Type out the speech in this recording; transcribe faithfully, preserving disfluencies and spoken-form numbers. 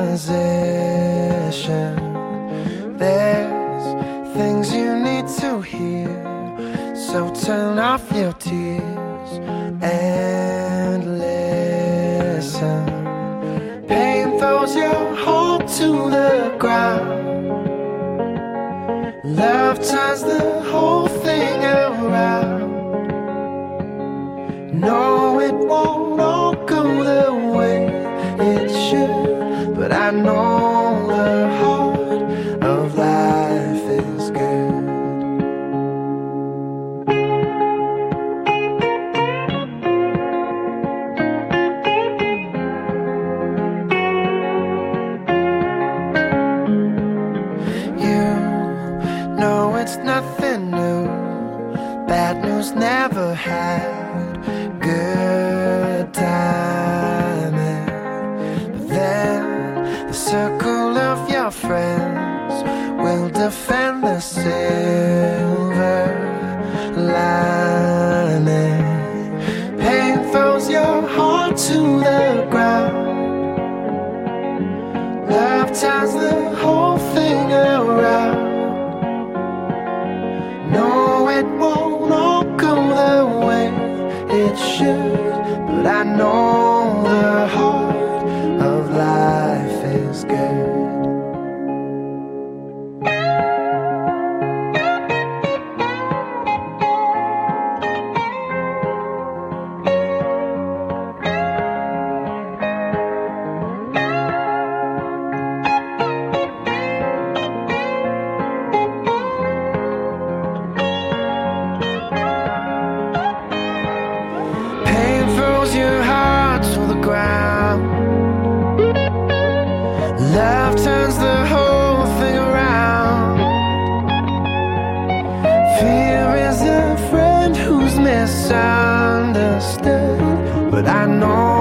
position. There's things you need to hear, so turn off your tears and listen. Pain throws your heart to the ground. Love turns the whole thing around. No, it won't all go the way it should, but I know the heart of life is good. You know it's nothing new. Bad news never had good timing. But then the circle of your friends will defend the silver lining. Pain throws your heart to the ground. Love turns the whole thing around. No, it won't all go the way it should, but I know the heart of life is good. Your heart to the ground. Love turns the whole thing around. Fear is a friend who's misunderstood, but I know